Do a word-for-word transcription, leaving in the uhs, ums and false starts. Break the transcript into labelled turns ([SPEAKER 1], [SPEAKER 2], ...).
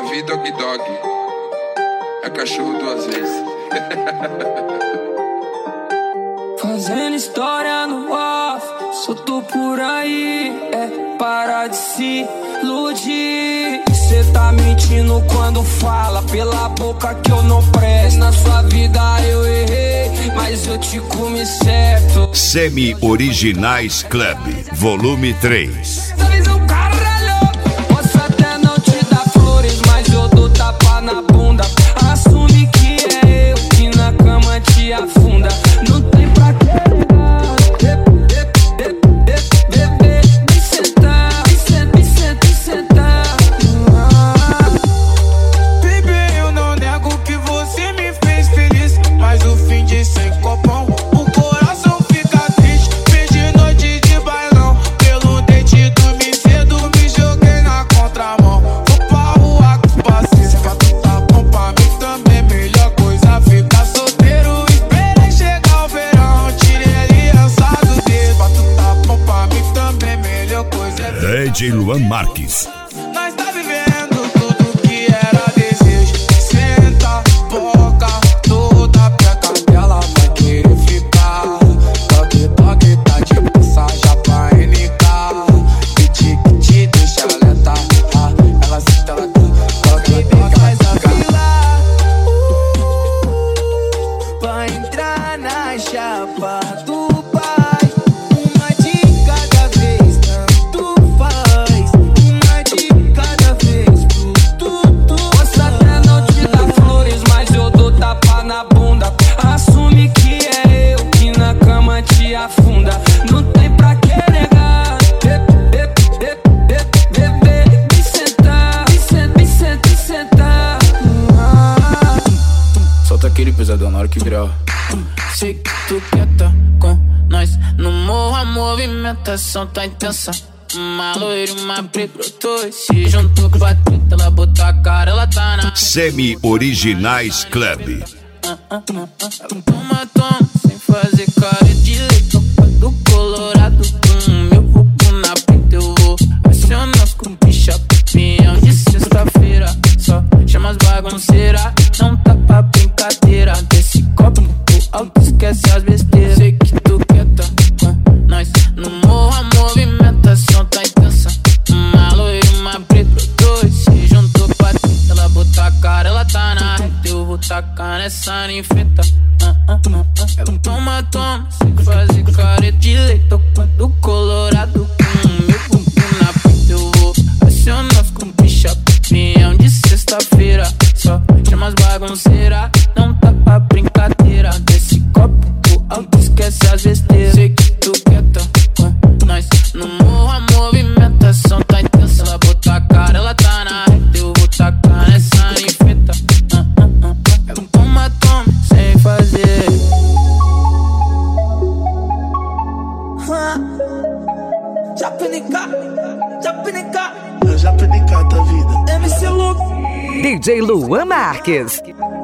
[SPEAKER 1] Davi Dog Dog. É cachorro duas vezes.
[SPEAKER 2] Fazendo história no off, solto por aí, é para de se iludir. Cê tá mentindo quando fala pela boca que eu não presto. Na sua vida eu errei, mas eu te comi certo.
[SPEAKER 3] Semi Originais Club, volume três.
[SPEAKER 2] Essa visão caralho, posso até não te dar flores, mas eu dou tapa na bunda. Assume que é eu que na cama te afunda. Não tem pra que
[SPEAKER 3] D J Luan Marques.
[SPEAKER 4] Nós tá vivendo tudo que era desejo. Senta, boca, toda peca dela vai querer ficar. Toque, toque, tá de passagem pra N K. Piti, que te deixa alerta. Ela senta, ela toque, toque, faz a fila pra entrar na chapa do afunda, não tem pra que negar. Bebê, me sentar, me sentar, me sentar, me sentar.
[SPEAKER 5] Solta aquele pesadão na hora que virar. Sei que tu quer tá com nós no morro, a movimentação tá intensa. Uma loira e uma preta brotou, se juntou com a treta, ela botou a cara, ela tá na
[SPEAKER 3] Semi Originais Club.
[SPEAKER 5] Ela toma, toma, sem fazer cara de leite. Do Colorado com meu buco na preta eu vou acionar com picha, peão de sexta-feira. Só chama as bagunceiras, não tá pra brincadeira. Desse copo alto, esquece as besteiras. Sei que tu quer tá com nós no morro, a movimentação tá intensa. Uma loira e uma preta, dois se juntou pra treta, ela botou a cara, ela tá na reta. Eu vou tacar nessa ninfeta. Ela toma, toma, sem fazer careta de leite. Do Colorado com meu bumbum na preta eu vou acionar com bicha, peão de sexta-feira. Só chama as bagunceiras, não tá pra brincadeira. Desse copo alto, esquece as besteiras. Sei que tu quer tá com nós no morro, a movimentação tá intensa. Ela botou a cara, ela tá na reta. Eu vou tacar nessa ninfeta. Ela toma, toma, sem fazer.
[SPEAKER 2] Japinica, Japinica,
[SPEAKER 4] Japinica da vida.
[SPEAKER 2] M C Lu,
[SPEAKER 6] D J Luan Marques.